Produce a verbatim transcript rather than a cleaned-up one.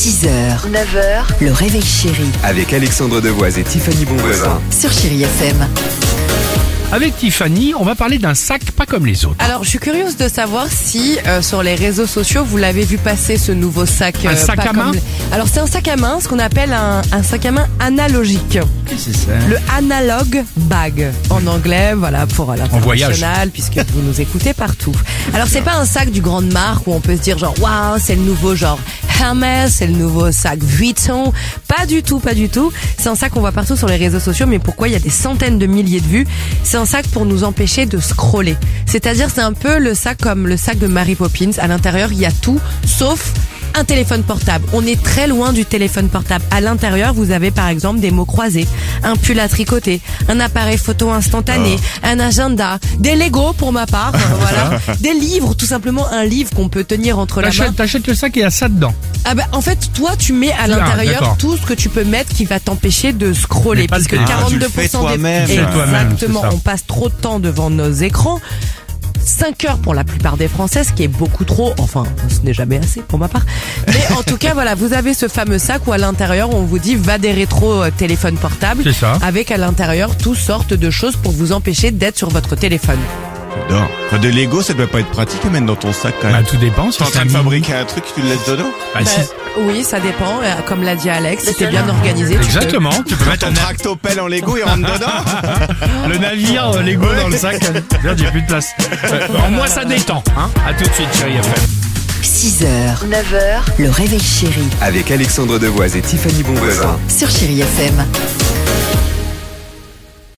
six heures, neuf heures, le réveil chéri Avec Alexandre Devoise et Tiffany Bonvoisin. sur Chéri F M. Avec Tiffany, on va parler d'un sac pas comme les autres. Alors, je suis curieuse de savoir si euh, sur les réseaux sociaux vous l'avez vu passer, ce nouveau sac. Un euh, sac pas à main comme les- Alors, c'est un sac à main, ce qu'on appelle un, un sac à main analogique. Qu'est-ce que c'est ça? Le analog bag en anglais, voilà, pour l'international, puisque vous nous écoutez partout. Alors, c'est pas un sac du grande marque où on peut se dire genre waouh, c'est le nouveau genre Hermès, c'est le nouveau sac Vuitton. Pas du tout, pas du tout. C'est un sac qu'on voit partout sur les réseaux sociaux, mais pourquoi il y a des centaines de milliers de vues? C'est un sac pour nous empêcher de scroller. C'est-à-dire, c'est un peu le sac comme le sac de Mary Poppins. À l'intérieur, il y a tout, sauf un téléphone portable. On est très loin du téléphone portable. À l'intérieur, vous avez par exemple des mots croisés, un pull à tricoter, un appareil photo instantané, un agenda, des Lego pour ma part, euh, voilà, des livres, tout simplement un livre qu'on peut tenir entre la main. T'achètes, t'achètes le sac et il y a ça dedans. Ah bah, en fait, toi, tu mets à Ah, l'intérieur d'accord. tout ce que tu peux mettre qui va t'empêcher de scroller. Mais pas le Puisque téléphone. quarante-deux Ah, tu le fais pour cent des... toi-même. Fais toi-même, Exactement, c'est ça. on passe trop de temps devant nos écrans. cinq heures pour la plupart des Français, ce qui est beaucoup trop. Enfin, ce n'est jamais assez pour ma part. Mais en tout cas, voilà, vous avez ce fameux sac où à l'intérieur, on vous dit va des rétro euh, téléphones portables. C'est ça. Avec à l'intérieur toutes sortes de choses pour vous empêcher d'être sur votre téléphone. J'adore. Enfin, de Lego, ça doit pas être pratique à mettre dans ton sac quand Bah, même. tout dépend. Si T'es en c'est train un de mini- fabriquer un truc, tu le laisses dedans. Bah, Bah, si- oui, ça dépend. Euh, Comme l'a dit Alex, si t'es bien organisé, tu peux. Exactement. Tu peux mettre Ton tractopelle en Lego, il rentre dedans. le navire euh, Lego dans le sac. Regarde, j'ai plus de place. Euh, en moi, ça détend. Hein. À tout de suite, Chéri F M. six heures, neuf heures, le réveil chéri Avec Alexandre Devoise et Tiffany Bonvoisin. sur Chéri F M.